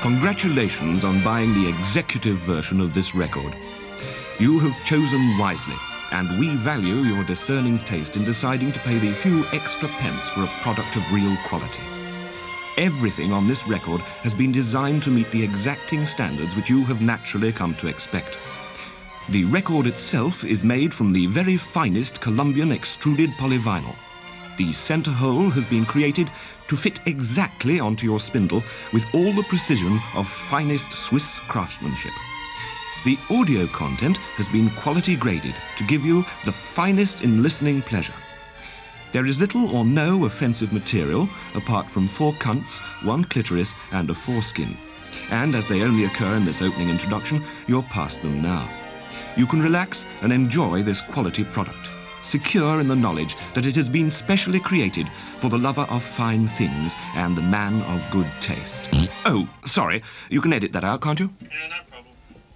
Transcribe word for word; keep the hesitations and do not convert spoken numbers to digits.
Congratulations on buying the executive version of this record. You have chosen wisely, and we value your discerning taste in deciding to pay the few extra pence for a product of real quality. Everything on this record has been designed to meet the exacting standards which you have naturally come to expect. The record itself is made from the very finest Colombian extruded polyvinyl. The center hole has been created to fit exactly onto your spindle with all the precision of finest Swiss craftsmanship. The audio content has been quality graded to give you the finest in listening pleasure. There is little or no offensive material apart from four cunts, one clitoris and a foreskin. And as they only occur in this opening introduction, you're past them now. You can relax and enjoy this quality product, secure in the knowledge that it has been specially created for the lover of fine things and the man of good taste. Oh, sorry, you can edit that out, can't you? Yeah,